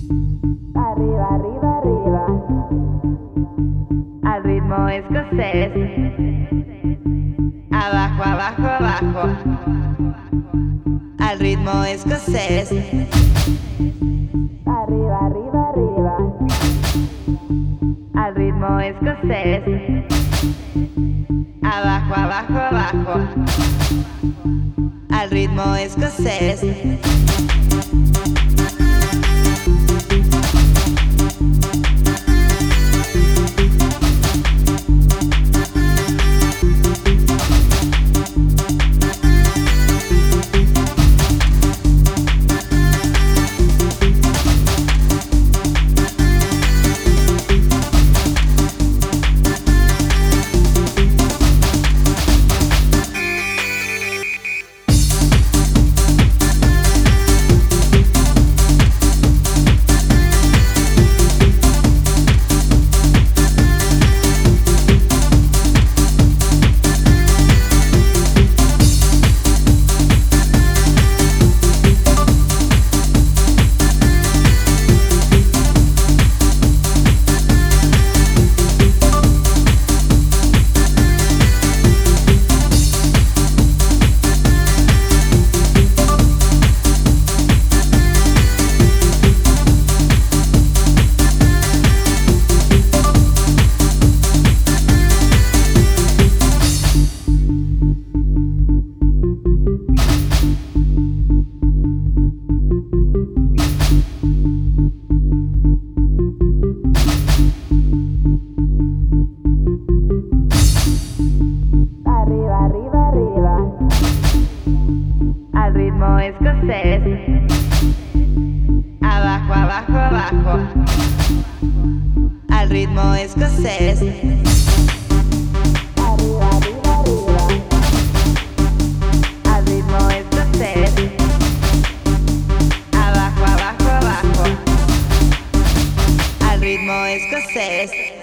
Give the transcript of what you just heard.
Arriba, arriba, arriba, al ritmo escocés. Abajo, abajo, abajo, al ritmo escocés. Arriba, arriba, arriba, al ritmo escocés. Abajo, abajo, abajo, al ritmo escocés. Arriba, arriba, arriba, al ritmo escocés. Abajo, abajo, abajo, al ritmo escocés. Arriba, arriba, arriba, al ritmo escocés. Abajo, abajo, abajo, al ritmo escocés.